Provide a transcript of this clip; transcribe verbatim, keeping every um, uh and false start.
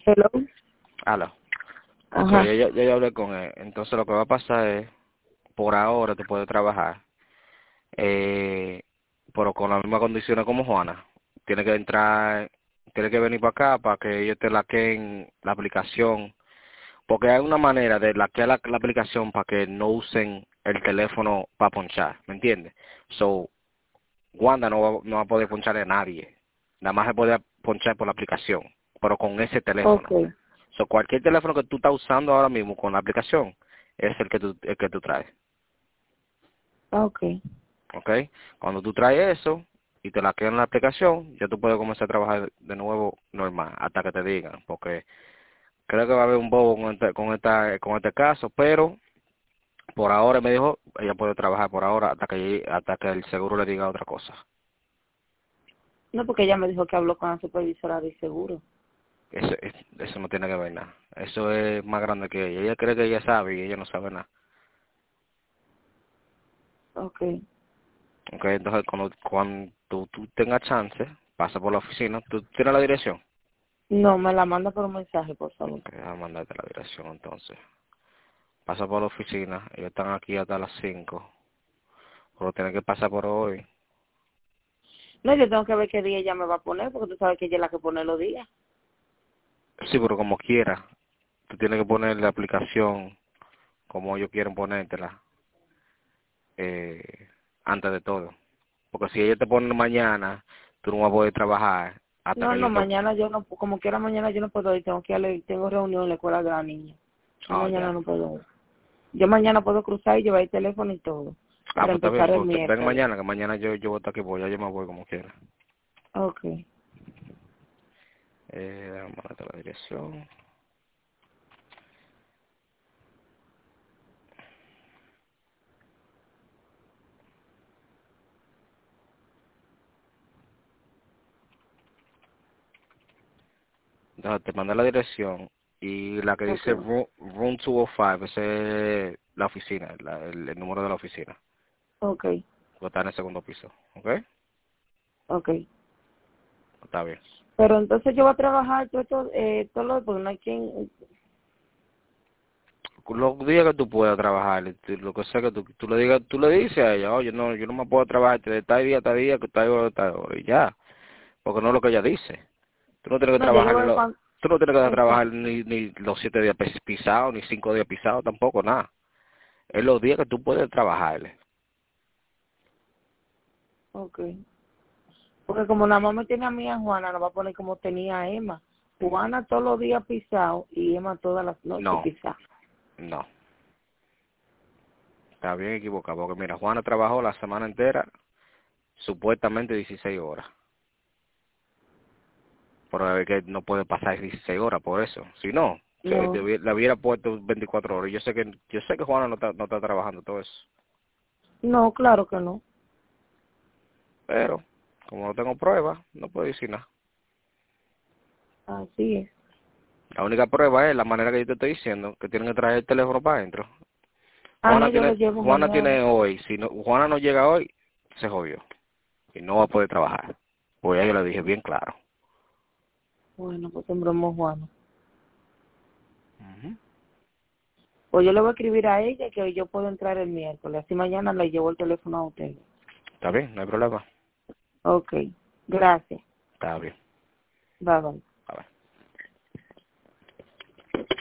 Hello. Aló. Ok, Ajá. ya, ya, ya hablé con él. Entonces lo que va a pasar es, por ahora tú puedes trabajar, eh, pero con las mismas condiciones como Juana. Tiene que entrar, tiene que venir para acá para que ellos te laqueen la aplicación. Porque hay una manera de laquear la, la aplicación para que no usen el teléfono para ponchar, ¿me entiendes? So, Wanda no va, no va a poder poncharle a nadie. Nada más se puede ponchar por la aplicación, pero con ese teléfono. Okay. So, cualquier teléfono que tú estás usando ahora mismo con la aplicación es el que tú, el que tú traes, Okay. ¿ok? Cuando tú traes eso y te la quedas en la aplicación, ya tú puedes comenzar a trabajar de nuevo normal hasta que te digan, porque creo que va a haber un bobo con este, con esta, con este caso, pero por ahora me dijo, ella puede trabajar por ahora hasta que hasta que el seguro le diga otra cosa. No, porque ella me dijo que habló con la supervisora de seguro. Eso, es- eso no tiene que ver nada. Eso es más grande que ella. Ella cree que ella sabe y ella no sabe nada. Okay. Ok, entonces cuando, cuando tú, tú tengas chance, pasa por la oficina. ¿Tú tienes la dirección? No, me la manda por un mensaje, por favor. Ok, voy a mandarte la dirección entonces. Pasa por la oficina. Ellos están aquí hasta las cinco. Pero tienes que pasar por hoy. No, yo tengo que ver qué día ella me va a poner, porque tú sabes que ella es la que pone los días. Sí, pero como quiera. Tú tienes que poner la aplicación como ellos quieren ponértela. Eh, antes de todo. Porque si ellos te ponen mañana, tú no vas a poder trabajar hasta No, que no, ellos te... mañana yo no, como quiera mañana yo no puedo ir, tengo que ir, a la- tengo reunión en la escuela de la niña. Yo Ah, mañana ya. no puedo ir. Yo mañana puedo cruzar y llevar el teléfono y todo, Ah, para pues está bien, empezar el pues ven miércoles. mañana, que mañana yo, yo voy a estar aquí, pues ya yo me voy como quiera. Okay. Eh, déjame mandarte la dirección. Entonces, te mandé la dirección y la que dice Okay. Room, room doscientos cinco, ese es la oficina, la- el, el número de la oficina. Okay. Pues está en el segundo piso, ¿ok? Okay. Está bien. Pero entonces yo voy a trabajar todo esto, eh, todo lo, porque no hay quien, Los días que tú puedas trabajar, tú- lo que sea que tú, tú le digas, tú le dices a ella, oye, no, yo no me puedo trabajar de tal día a tal día, que tal hora a tal hora, y ya, porque no es lo que ella dice. Tú no tienes que no, ya yo trabajar, voy a lo, cuan- tú no tienes que trabajar exacto. ni, ni los siete días pis- pisados, ni cinco días pisados, tampoco, nada. Es los días que tú puedes trabajarle. Okay. Porque como nada más me tiene a mí a Juana, la va a poner como tenía a Emma. Juana todos los días pisado y Emma todas las noches No, pisado. no, está bien equivocado, porque mira, Juana trabajó la semana entera, supuestamente dieciséis horas. Pero es que no puede pasar dieciséis horas por eso. Si no, se- No, debi- le hubiera puesto veinticuatro horas. Yo sé que yo sé que Juana no está, no está trabajando todo eso. no, claro que no. Pero, como no tengo pruebas, no puedo decir nada. Así es. La única prueba es la manera que yo te estoy diciendo, que tienen que traer el teléfono para adentro. Ah, no, Juana yo lo tiene, llevo Juana mañana. tiene hoy, si no, Juana no llega hoy, se jodió. Y no va a poder trabajar. Pues ya yo le dije bien claro. Bueno, pues sembramos Juana. Ujú. Pues yo le voy a escribir a ella que yo puedo entrar el miércoles. Así mañana le llevo el teléfono a usted. Está bien, no hay problema. Okay. Gracias. Está bien. Bye bye. A ver.